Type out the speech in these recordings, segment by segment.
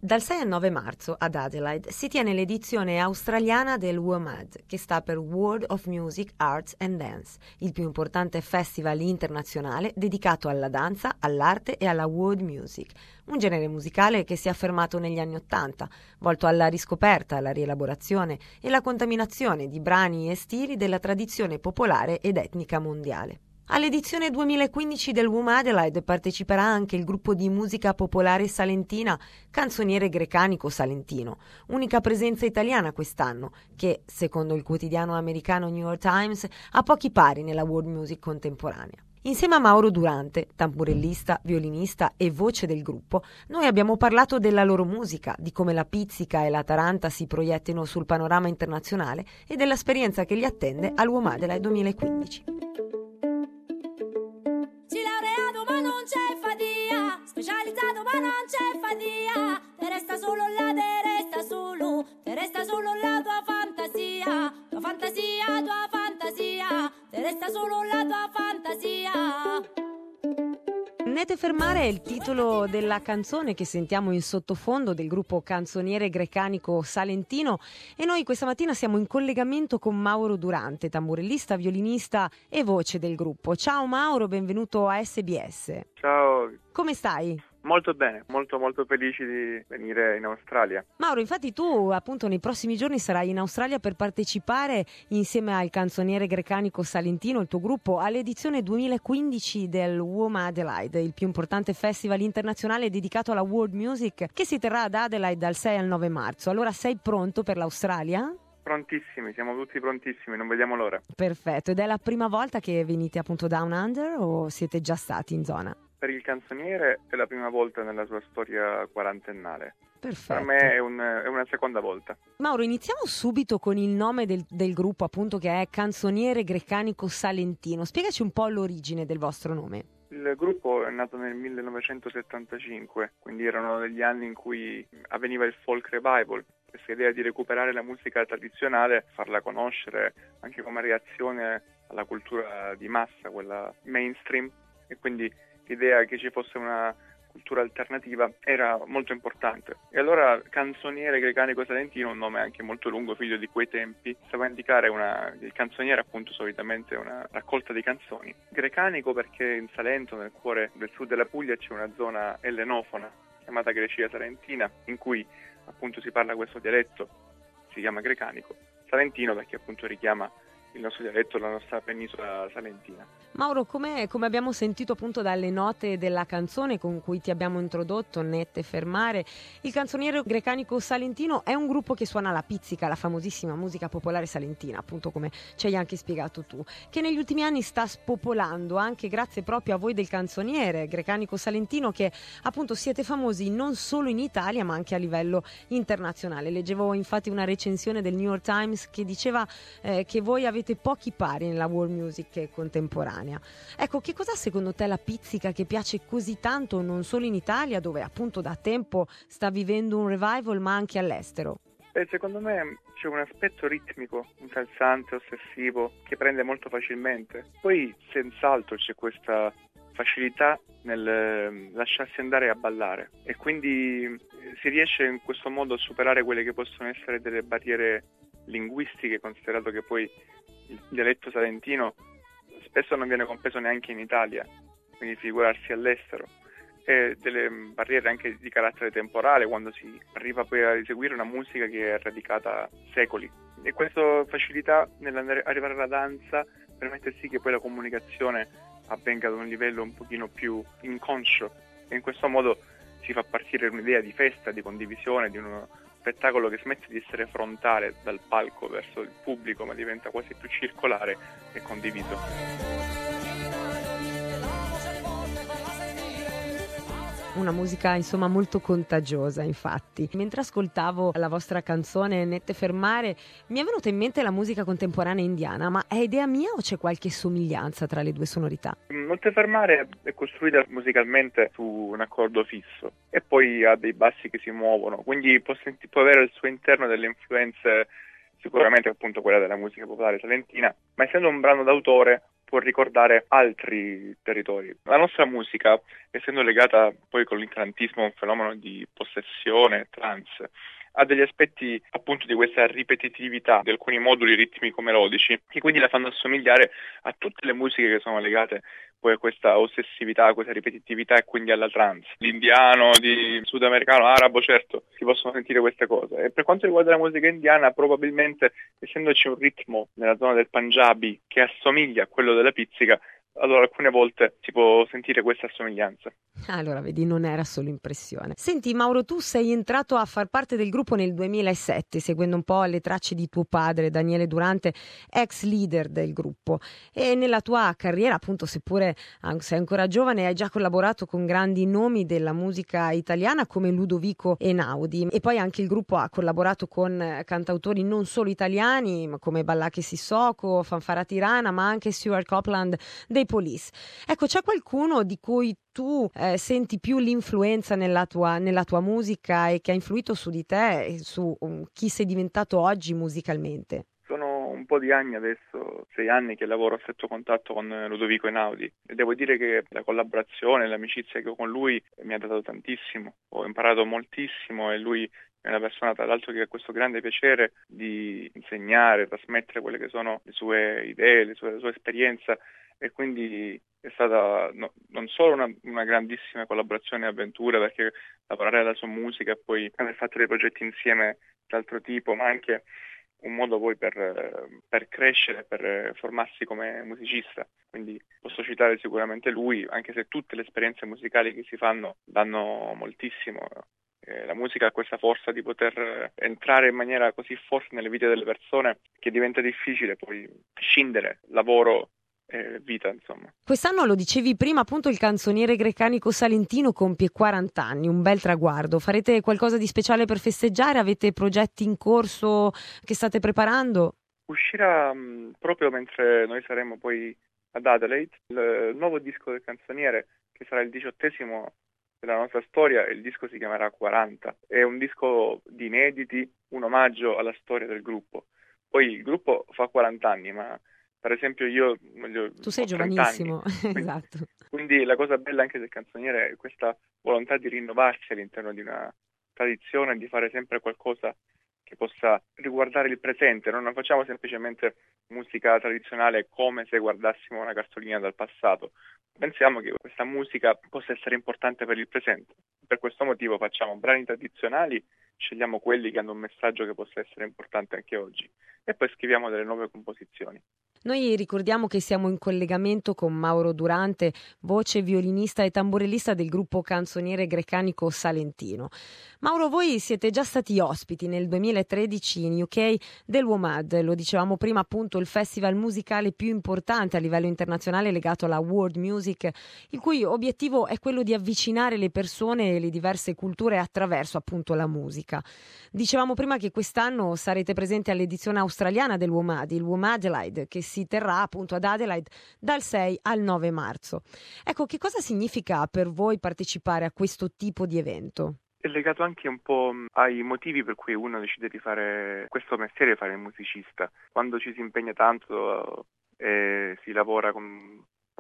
Dal 6 al 9 marzo ad Adelaide si tiene l'edizione australiana del WOMAD, che sta per World of Music, Arts and Dance, il più importante festival internazionale dedicato alla danza, all'arte e alla world music, un genere musicale che si è affermato negli anni '80, volto alla riscoperta, alla rielaborazione e la contaminazione di brani e stili della tradizione popolare ed etnica mondiale. All'edizione 2015 del WOMAD Adelaide parteciperà anche il gruppo di musica popolare salentina Canzoniere Grecanico Salentino, unica presenza italiana quest'anno, che, secondo il quotidiano americano New York Times, ha pochi pari nella world music contemporanea. Insieme a Mauro Durante, tamburellista, violinista e voce del gruppo, noi abbiamo parlato della loro musica, di come la pizzica e la taranta si proiettino sul panorama internazionale e dell'esperienza che li attende al WOMAD Adelaide 2015. Specializzato ma non c'è fatia, te resta solo la, te resta solo la tua fantasia, te resta solo la tua fantasia. Nete fermare è il titolo della canzone che sentiamo in sottofondo del gruppo Canzoniere Grecanico Salentino e noi questa mattina siamo in collegamento con Mauro Durante, tamburellista, violinista e voce del gruppo. Ciao Mauro, benvenuto a SBS. Ciao. Come stai? Molto bene, molto felici di venire in Australia. Mauro, infatti tu appunto nei prossimi giorni sarai in Australia per partecipare insieme al Canzoniere Grecanico Salentino, il tuo gruppo, all'edizione 2015 del WOMAD Adelaide, il più importante festival internazionale dedicato alla world music che si terrà ad Adelaide dal 6 al 9 marzo. Allora sei pronto per l'Australia? Prontissimi, siamo tutti prontissimi, non vediamo l'ora. Perfetto, ed è la prima volta che venite appunto Down Under o siete già stati in zona? Per il canzoniere è la prima volta nella sua storia quarantennale. Perfetto. Per me è una seconda volta. Mauro, iniziamo subito con il nome del gruppo, appunto, che è Canzoniere Grecanico Salentino. Spiegaci un po' l'origine del vostro nome. Il gruppo è nato nel 1975, quindi erano degli anni in cui avveniva il folk revival. Questa idea di recuperare la musica tradizionale, farla conoscere anche come reazione alla cultura di massa, quella mainstream, e quindi l'idea che ci fosse una cultura alternativa era molto importante. E allora Canzoniere Grecanico Salentino, un nome anche molto lungo, figlio di quei tempi, stava a indicare il canzoniere appunto solitamente una raccolta di canzoni. Grecanico perché in Salento, nel cuore del sud della Puglia, c'è una zona ellenofona chiamata Grecia Salentina, in cui appunto si parla questo dialetto, si chiama Grecanico. Salentino perché appunto richiama il nostro dialetto, la nostra penisola salentina. Mauro, come abbiamo sentito appunto dalle note della canzone con cui ti abbiamo introdotto, Nette fermare, il Canzoniere Grecanico Salentino è un gruppo che suona la pizzica, la famosissima musica popolare salentina, appunto come ci hai anche spiegato tu, che negli ultimi anni sta spopolando anche grazie proprio a voi del Canzoniere Grecanico Salentino, che appunto siete famosi non solo in Italia ma anche a livello internazionale. Leggevo infatti una recensione del New York Times che diceva che voi avete pochi pari nella world music contemporanea. Ecco, che cosa secondo te la pizzica che piace così tanto non solo in Italia, dove appunto da tempo sta vivendo un revival, ma anche all'estero? Secondo me c'è un aspetto ritmico, incalzante, ossessivo, che prende molto facilmente. Poi senz'altro c'è questa facilità nel lasciarsi andare a ballare e quindi si riesce in questo modo a superare quelle che possono essere delle barriere linguistiche, considerato che poi il dialetto salentino spesso non viene compreso neanche in Italia, quindi figurarsi all'estero, e delle barriere anche di carattere temporale quando si arriva poi a eseguire una musica che è radicata secoli. E questa facilità nell'arrivare alla danza permette sì che poi la comunicazione avvenga ad un livello un pochino più inconscio, e in questo modo si fa partire un'idea di festa, di condivisione, di uno spettacolo che smette di essere frontale dal palco verso il pubblico, ma diventa quasi più circolare e condiviso. Una musica insomma molto contagiosa, infatti. Mentre ascoltavo la vostra canzone Nette fermare mi è venuta in mente la musica contemporanea indiana, ma è idea mia o c'è qualche somiglianza tra le due sonorità? Nette fermare è costruita musicalmente su un accordo fisso e poi ha dei bassi che si muovono, quindi può avere al suo interno delle influenze, sicuramente appunto quella della musica popolare salentina, ma essendo un brano d'autore può ricordare altri territori. La nostra musica, essendo legata poi con l'incantismo a un fenomeno di possessione, trance, ha degli aspetti appunto di questa ripetitività di alcuni moduli ritmico-melodici che quindi la fanno assomigliare a tutte le musiche che sono legate poi a questa ossessività, a questa ripetitività e quindi alla trance. L'indiano, di sudamericano, arabo, certo, si possono sentire queste cose. E per quanto riguarda la musica indiana, probabilmente essendoci un ritmo nella zona del Punjabi che assomiglia a quello della pizzica, allora alcune volte si può sentire questa assomiglianza. Allora, vedi, non era solo impressione. Senti, Mauro, tu sei entrato a far parte del gruppo nel 2007, seguendo un po' le tracce di tuo padre, Daniele Durante, ex leader del gruppo. E nella tua carriera, appunto, seppure sei ancora giovane, hai già collaborato con grandi nomi della musica italiana come Ludovico Einaudi. E poi anche il gruppo ha collaborato con cantautori non solo italiani, ma come Ballacche Sissoko, Fanfara Tirana, ma anche Stuart Copeland dei Police. Ecco, c'è qualcuno di cui tu senti più l'influenza nella tua musica e che ha influito su di te e su chi sei diventato oggi musicalmente? Sono un po' di anni adesso, 6 anni che lavoro a stretto contatto con Ludovico Einaudi e devo dire che la collaborazione, l'amicizia che ho con lui mi ha dato tantissimo, ho imparato moltissimo e lui è una persona tra l'altro che ha questo grande piacere di insegnare, trasmettere quelle che sono le sue idee, la sua esperienza e quindi è stata non solo una grandissima collaborazione e avventura perché lavorare alla sua musica e poi aver fatto dei progetti insieme d'altro tipo, ma anche un modo poi per crescere, per formarsi come musicista. Quindi posso citare sicuramente lui, anche se tutte le esperienze musicali che si fanno danno moltissimo. La musica ha questa forza di poter entrare in maniera così forte nelle vite delle persone che diventa difficile poi scindere lavoro vita, insomma. Quest'anno, lo dicevi prima, appunto il canzoniere grecanico salentino compie 40 anni, un bel traguardo. Farete qualcosa di speciale per festeggiare? Avete progetti in corso che state preparando? Uscirà proprio mentre noi saremo poi ad Adelaide il nuovo disco del canzoniere che sarà il 18° della nostra storia e il disco si chiamerà 40. È un disco di inediti, un omaggio alla storia del gruppo. Poi il gruppo fa 40 anni, ma per esempio io tu sei ho 30 giovanissimo, anni, esatto. Quindi la cosa bella anche del canzoniere è questa volontà di rinnovarsi all'interno di una tradizione, di fare sempre qualcosa che possa riguardare il presente. Non facciamo semplicemente musica tradizionale come se guardassimo una cartolina dal passato. Pensiamo che questa musica possa essere importante per il presente. Per questo motivo facciamo brani tradizionali, scegliamo quelli che hanno un messaggio che possa essere importante anche oggi e poi scriviamo delle nuove composizioni. Noi ricordiamo che siamo in collegamento con Mauro Durante, voce, violinista e tamburellista del gruppo canzoniere grecanico salentino. Mauro, voi siete già stati ospiti nel 2013 in UK del WOMAD, lo dicevamo prima, appunto il festival musicale più importante a livello internazionale legato alla world music, il cui obiettivo è quello di avvicinare le persone e le diverse culture attraverso appunto la musica. Dicevamo prima che quest'anno sarete presenti all'edizione australiana del WOMAD, il WOMADelaide, che si terrà appunto ad Adelaide dal 6 al 9 marzo. Ecco, che cosa significa per voi partecipare a questo tipo di evento? È legato anche un po' ai motivi per cui uno decide di fare questo mestiere, fare il musicista. Quando ci si impegna tanto e si lavora con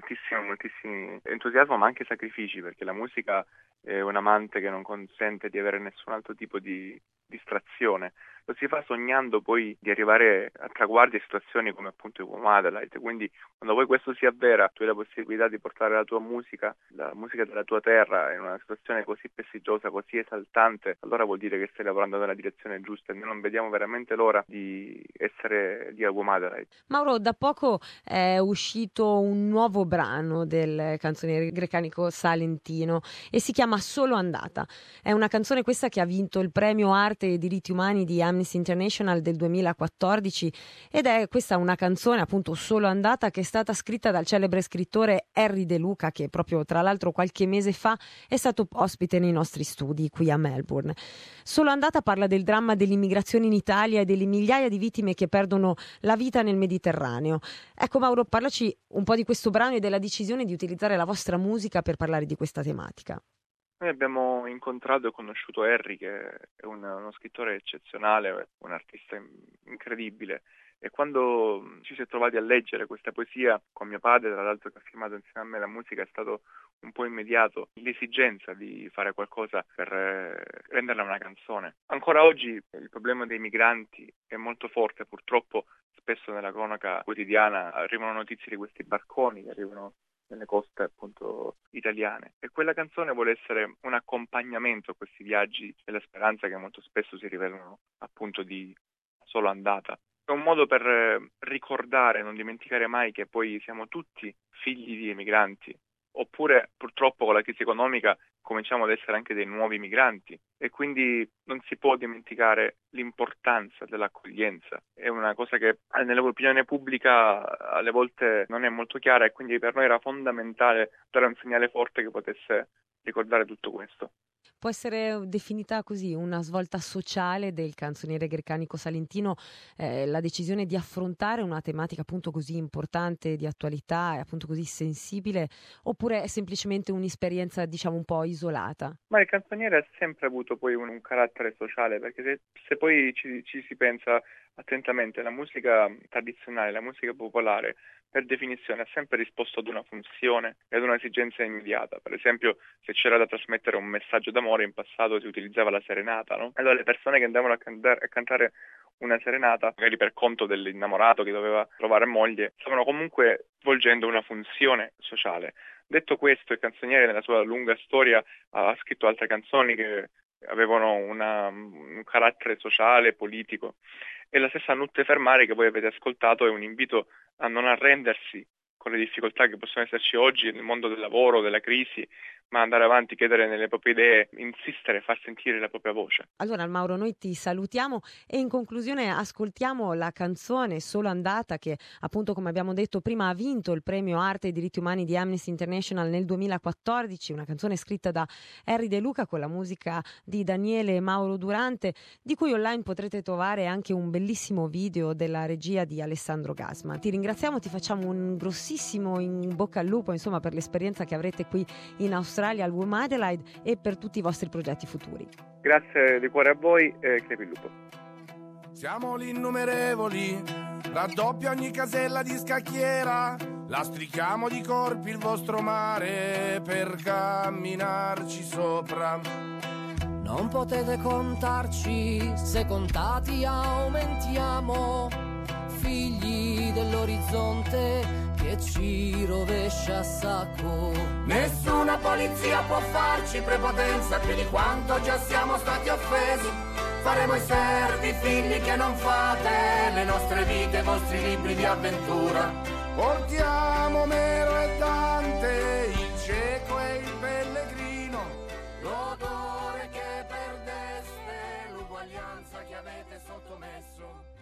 moltissimi entusiasmo ma anche sacrifici, perché la musica è un amante che non consente di avere nessun altro tipo di distrazione. Lo si fa sognando poi di arrivare a traguardi e situazioni come appunto il WOMADelaide. Quindi quando poi questo si avvera, tu hai la possibilità di portare la tua musica, la musica della tua terra in una situazione così prestigiosa, così esaltante, allora vuol dire che stai lavorando nella direzione giusta e noi non vediamo veramente l'ora di essere lì al WOMADelaide. Mauro, da poco è uscito un nuovo brano del canzoniere grecanico salentino e si chiama Solo Andata. È una canzone questa che ha vinto il premio Arte e Diritti Umani di Amnesty International del 2014 ed è questa una canzone appunto Solo Andata che è stata scritta dal celebre scrittore Harry De Luca, che proprio tra l'altro qualche mese fa è stato ospite nei nostri studi qui a Melbourne. Solo Andata parla del dramma dell'immigrazione in Italia e delle migliaia di vittime che perdono la vita nel Mediterraneo. Ecco Mauro, parlaci un po' di questo brano e della decisione di utilizzare la vostra musica per parlare di questa tematica. Noi abbiamo incontrato e conosciuto Harry, che è uno scrittore eccezionale, un artista incredibile. E quando ci si è trovati a leggere questa poesia con mio padre, tra l'altro che ha firmato insieme a me la musica, è stato un po' immediato l'esigenza di fare qualcosa per renderla una canzone. Ancora oggi il problema dei migranti è molto forte, purtroppo spesso nella cronaca quotidiana arrivano notizie di questi barconi che arrivano nelle coste appunto italiane, e quella canzone vuole essere un accompagnamento a questi viaggi della speranza che molto spesso si rivelano appunto di solo andata. È un modo per ricordare, non dimenticare mai che poi siamo tutti figli di emigranti, oppure purtroppo con la crisi economica cominciamo ad essere anche dei nuovi migranti, e quindi non si può dimenticare l'importanza dell'accoglienza. È una cosa che nell'opinione pubblica alle volte non è molto chiara, e quindi per noi era fondamentale dare un segnale forte che potesse ricordare tutto questo. Può essere definita così una svolta sociale del canzoniere greccanico salentino, la decisione di affrontare una tematica appunto così importante, di attualità e appunto così sensibile, oppure è semplicemente un'esperienza diciamo un po' isolata? Ma il canzoniere ha sempre avuto poi un carattere sociale, perché se poi ci si pensa attentamente, la musica tradizionale, la musica popolare, per definizione ha sempre risposto ad una funzione e ad un'esigenza immediata. Per esempio, se c'era da trasmettere un messaggio d'amore, in passato si utilizzava la serenata, no? Allora le persone che andavano a cantare una serenata, magari per conto dell'innamorato che doveva trovare moglie, stavano comunque svolgendo una funzione sociale. Detto questo, il canzoniere nella sua lunga storia ha scritto altre canzoni che avevano un carattere sociale, politico. E la stessa Nutte Fermare che voi avete ascoltato è un invito a non arrendersi con le difficoltà che possono esserci oggi nel mondo del lavoro, della crisi, ma andare avanti, credere nelle proprie idee, insistere, far sentire la propria voce. Allora Mauro, noi ti salutiamo e in conclusione ascoltiamo la canzone Solo Andata, che appunto, come abbiamo detto prima, ha vinto il premio Arte e Diritti Umani di Amnesty International nel 2014, una canzone scritta da Harry De Luca con la musica di Daniele e Mauro Durante, di cui online potrete trovare anche un bellissimo video della regia di Alessandro Gasma. Ti ringraziamo, ti facciamo un grossissimo in bocca al lupo insomma per l'esperienza che avrete qui in Australia al WOM Adelaide e per tutti i vostri progetti futuri. Grazie di cuore a voi e crepi il lupo. Siamo gli innumerevoli, raddoppia ogni casella di scacchiera, lastrichiamo di corpi il vostro mare per camminarci sopra. Non potete contarci, se contati aumentiamo, figli dell'orizzonte che ci rovescia a sacco. Nessuna polizia può farci prepotenza più di quanto già siamo stati offesi. Faremo i servi, figli che non fate, le nostre vite, i vostri libri di avventura. Portiamo Omero e Dante, il cieco e il pellegrino, l'odore che perdeste, l'uguaglianza che avete sottomesso.